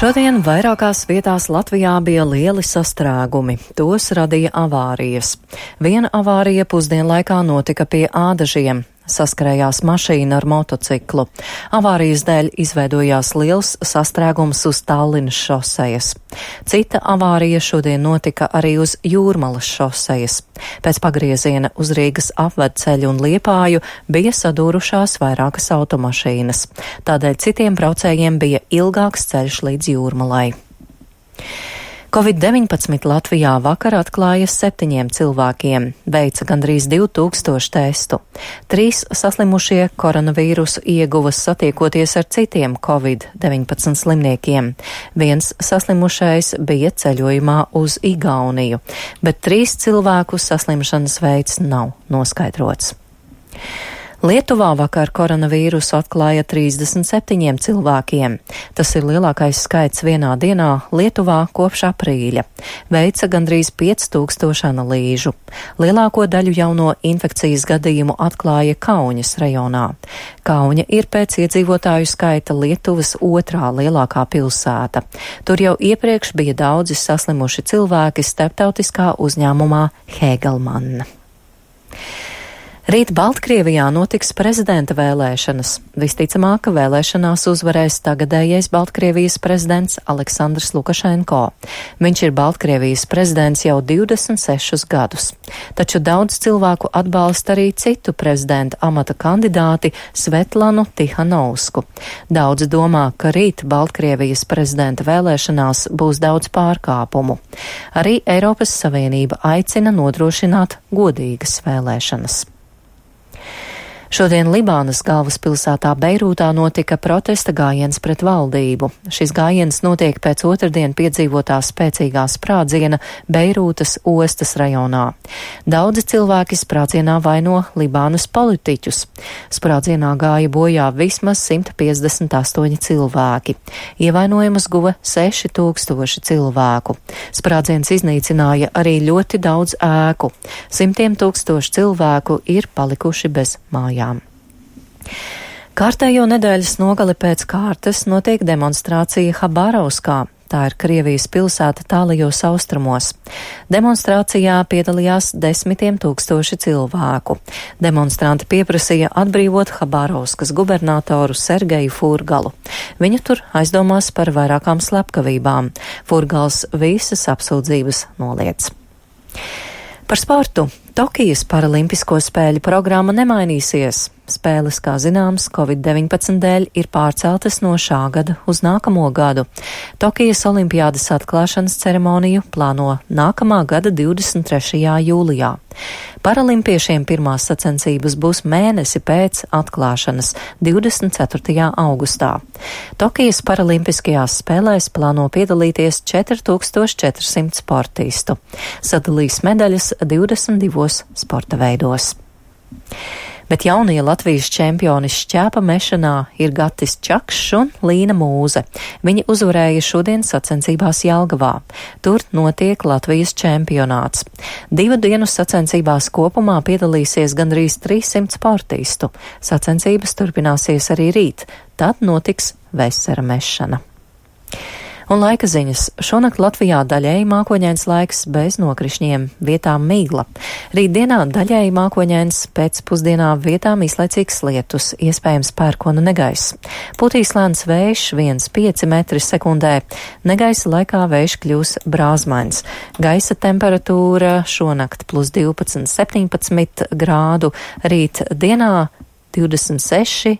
Šodien vairākās vietās Latvijā bija lieli sastrēgumi. Tos radīja avārijas. Viena avārija pusdienlaikā notika pie Ādažiem. Saskarējās mašīna ar motociklu. Avārijas dēļ izveidojās liels sastrēgums uz Tallinas šosejas. Cita avārija šodien notika arī uz Jūrmalas šosejas. Pēc pagrieziena uz Rīgas apvedceļu un Liepāju bija sadūrušās vairākas automašīnas. Tādēļ citiem braucējiem bija ilgāks ceļš līdz Jūrmalai. Covid-19 Latvijā vakar atklāja 7 cilvēkiem, veica gandrīz 2000 testu. 3 saslimušie koronavīrusu ieguva satiekoties ar citiem Covid-19 slimniekiem. 1 saslimušais bija ceļojumā uz Igauniju, bet 3 cilvēku saslimšanas veids nav noskaidrots. Lietuvā vakar koronavīrusu atklāja 37 cilvēkiem. Tas ir lielākais skaits vienā dienā Lietuvā kopš aprīļa. Veica gandrīz 5000 analīžu. Lielāko daļu jauno infekcijas gadījumu atklāja Kauņas rajonā. Kauņa ir pēc iedzīvotāju skaita Lietuvas otrā lielākā pilsēta. Tur jau iepriekš bija daudzi saslimuši cilvēki starptautiskā uzņēmumā Hegelmann. Rīt Baltkrievijā notiks prezidenta vēlēšanas. Visticamāk, ka vēlēšanās uzvarēs tagadējais Baltkrievijas prezidents Aleksandrs Lukašenko. Viņš ir Baltkrievijas prezidents jau 26 gadus. Taču daudz cilvēku atbalsta arī citu prezidenta amata kandidāti Svetlanu Tihanovsku. Daudzi domā, ka rīt Baltkrievijas prezidenta vēlēšanās būs daudz pārkāpumu. Arī Eiropas Savienība aicina nodrošināt godīgas vēlēšanas. Šodien Libānas galvaspilsētā Beirūtā notika protesta gājiens pret valdību. Šis gājiens notiek pēc otrdien piedzīvotā spēcīgā sprādziena Beirūtas ostas rajonā. Daudzi cilvēki sprādzienā vaino Libānas politiķus. Sprādzienā gāja bojā vismaz 158 cilvēki. Ievainojumus guva 6000 cilvēku. Sprādziens iznīcināja arī ļoti daudz ēku. 100 000 cilvēku ir palikuši bez mājām. Kārtējo nedēļas nogali pēc kārtas notiek demonstrācija Habarovskā. Tā ir Krievijas pilsēta tālajos austrumos. Demonstrācijā piedalījās 10 000 cilvēku. Demonstranti pieprasīja atbrīvot Habarovskas gubernatoru Sergeju Furgalu. Viņu tur aizdomās par vairākām slepkavībām. Furgals visas apsūdzības noliedz. Par sportu. Tokijas paralimpisko spēļu programma nemainīsies. Spēles, kā zināms, Covid-19 dēļ ir pārceltas no šā gada uz nākamo gadu. Tokijas olimpiādas atklāšanas ceremoniju plāno nākamā gada 23. jūlijā. Paralimpiešiem pirmās sacensības būs mēnesi pēc atklāšanas 24. augustā. Tokijas paralimpiskajās spēlēs plāno piedalīties 4400 sportistu. Sadalīs medaļas 22 sporta veidos. Bet jaunie Latvijas čempioni šķēpa mešanā ir Gatis Čakšs un Līna Mūze. Viņi uzvarēja šodien sacensībās Jelgavā. Tur notiek Latvijas čempionāts. 2 dienu sacensībās kopumā piedalīsies gandrīz 300 sportistu. Sacensības turpināsies arī rīt. Tad notiks vesera mešana. Un laika ziņas. Šonakt Latvijā daļēji mākoņains laiks bez nokrišņiem, vietām mīgla. Rītdienā daļēji mākoņains, pēcpusdienā vietām īslaicīgs lietus, iespējams pērkona negaiss. Putīs lēns vējš 1,5 metri sekundē. Negaisa laikā vējš kļūs brāzmains. Gaisa temperatūra šonakt plus 12-17 grādu, rīt dienā 26-30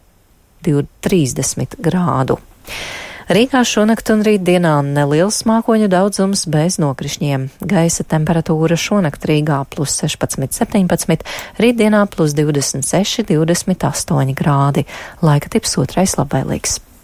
grādu. Rīgā šonakt un rītdienā neliels mākoņu daudzums bez nokrišņiem. Gaisa temperatūra šonakt Rīgā plus 16-17, rītdienā plus 26-28 grādi. Laika tips otrais labvēlīgs.